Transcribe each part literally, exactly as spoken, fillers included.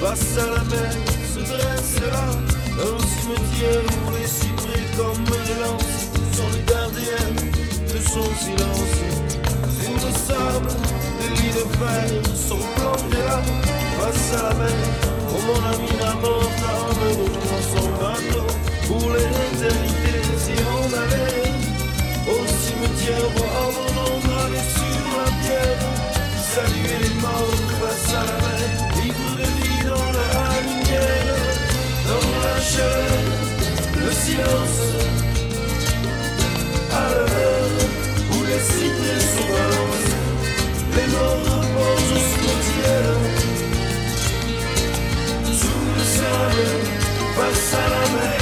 face à la mer, se dresse là, un cimetière où les cyprès comme des lances sont les gardiens de son silence. Sur le sable, des lits de fer sont plantés là, face à la mer, oh mon ami d'abord, emmène-nous dans son bateau, pour l'éternité si on allait au cimetière voir mon nom gravé sur la pierre, saluer les morts face à la mer, vivre de vie dans la lumière, dans la chaleur, le silence, à l'heure où les cyprès se balancent, les morts reposent au cimetière, sous le sable, face à la mer.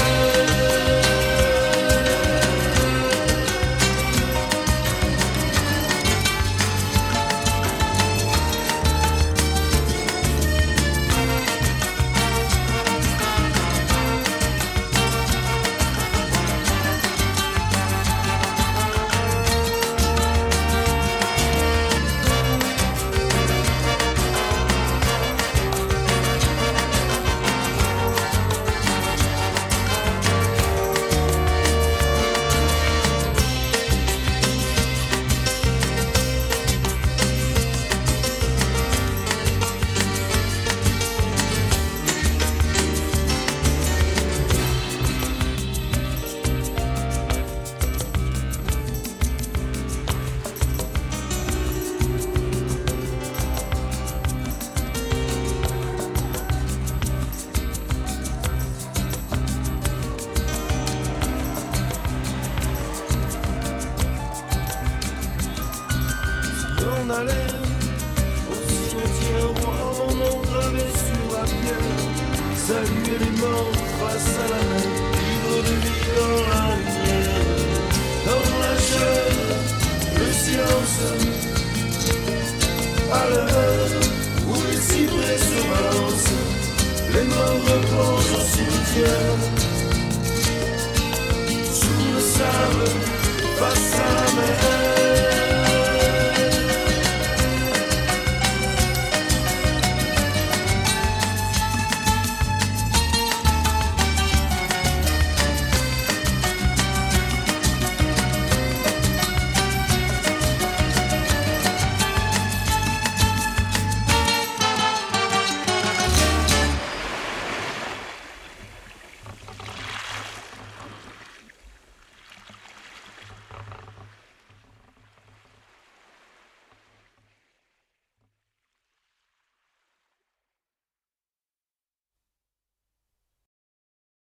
On allait au cimetière voir mon nom gravé sur la pierre, saluer les morts face à la mer, vivre de vie dans la lumière, dans la chaleur, le silence, à l'heure où les cyprès se balancent, les morts reposent au cimetière, sous le sable, face à